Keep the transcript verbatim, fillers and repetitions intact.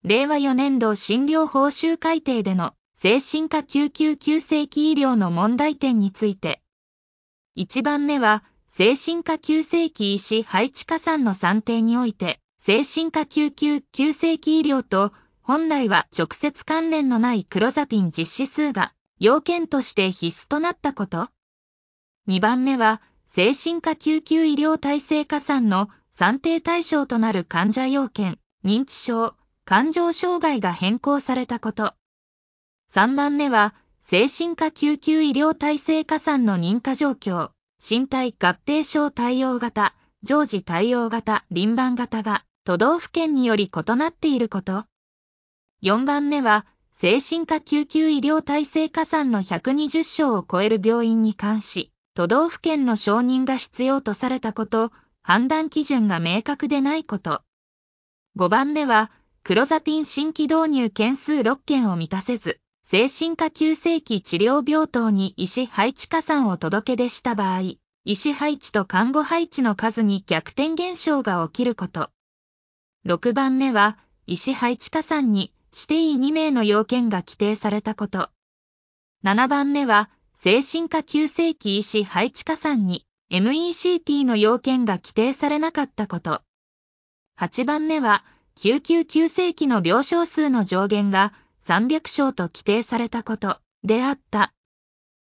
れいわよねんど診療報酬改定での精神科救急急性期医療の問題点について。いちばんめは、精神科急性期医師配置加算の算定において、精神科救急急性期医療と、本来は直接関連のないクロザピン実施数が、要件として必須となったこと。にばんめは、精神科救急医療体制加算の算定対象となる患者要件、認知症、感情障害が変更されたこと。さんばんめは、精神科救急医療体制加算の認可状況、身体合併症対応型、常時対応型、輪番型が都道府県により異なっていること。よんばんめは、精神科救急医療体制加算のひゃくにじゅっしょうを超える病院に関し、都道府県の承認が必要とされたこと、判断基準が明確でないこと。ごばんめは、クロザピン新規導入件数ろっけんを満たせず、精神科急性期治療病棟に医師配置加算を届け出した場合、医師配置と看護配置の数に逆転現象が起きること。ろくばんめは、医師配置加算に指定医にめいの要件が規定されたこと。ななばんめは、精神科急性期医師配置加算に エムイーシーティー の要件が規定されなかったこと。はちばんめは、救急急性期の病床数の上限がさんびゃくしょうと規定されたことであった。